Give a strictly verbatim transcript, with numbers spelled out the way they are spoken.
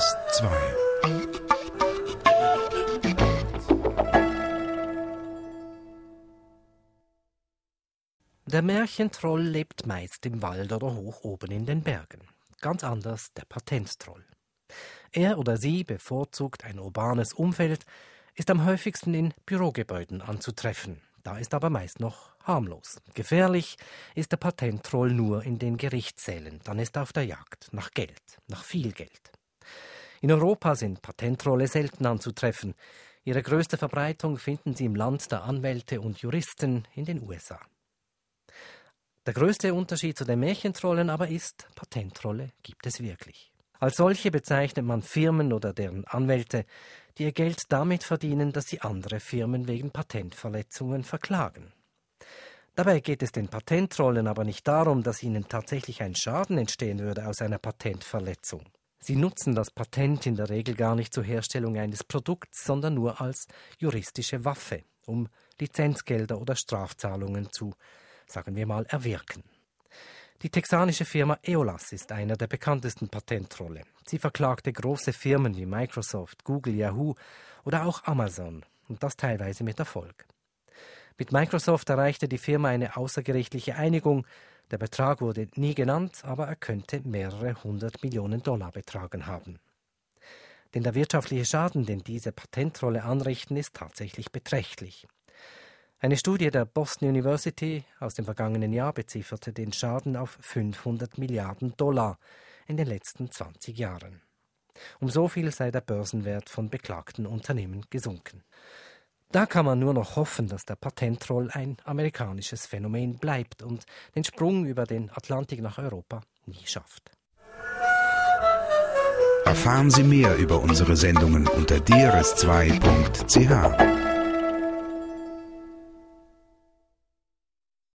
S zwei. Der Märchentroll lebt meist im Wald oder hoch oben in den Bergen. Ganz anders der Patenttroll. Er oder sie bevorzugt ein urbanes Umfeld, ist am häufigsten in Bürogebäuden anzutreffen. Da ist aber meist noch harmlos. Gefährlich ist der Patenttroll nur in den Gerichtssälen. Dann ist er auf der Jagd nach Geld, nach viel Geld. In Europa sind Patenttrolle selten anzutreffen. Ihre größte Verbreitung finden sie im Land der Anwälte und Juristen in den U S A. Der größte Unterschied zu den Märchentrollen aber ist, Patenttrolle gibt es wirklich. Als solche bezeichnet man Firmen oder deren Anwälte, die ihr Geld damit verdienen, dass sie andere Firmen wegen Patentverletzungen verklagen. Dabei geht es den Patenttrollen aber nicht darum, dass ihnen tatsächlich ein Schaden entstehen würde aus einer Patentverletzung. Sie nutzen das Patent in der Regel gar nicht zur Herstellung eines Produkts, sondern nur als juristische Waffe, um Lizenzgelder oder Strafzahlungen zu, sagen wir mal, erwirken. Die texanische Firma Eolas ist einer der bekanntesten Patenttrolle. Sie verklagte große Firmen wie Microsoft, Google, Yahoo oder auch Amazon, und das teilweise mit Erfolg. Mit Microsoft erreichte die Firma eine außergerichtliche Einigung. Der Betrag wurde nie genannt, aber er könnte mehrere hundert Millionen Dollar betragen haben. Denn der wirtschaftliche Schaden, den diese Patenttrolle anrichten, ist tatsächlich beträchtlich. Eine Studie der Boston University aus dem vergangenen Jahr bezifferte den Schaden auf fünfhundert Milliarden Dollar in den letzten zwanzig Jahren. Um so viel sei der Börsenwert von beklagten Unternehmen gesunken. Da kann man nur noch hoffen, dass der Patenttroll ein amerikanisches Phänomen bleibt und den Sprung über den Atlantik nach Europa nie schafft. Erfahren Sie mehr über unsere Sendungen unter d r s zwei punkt c h.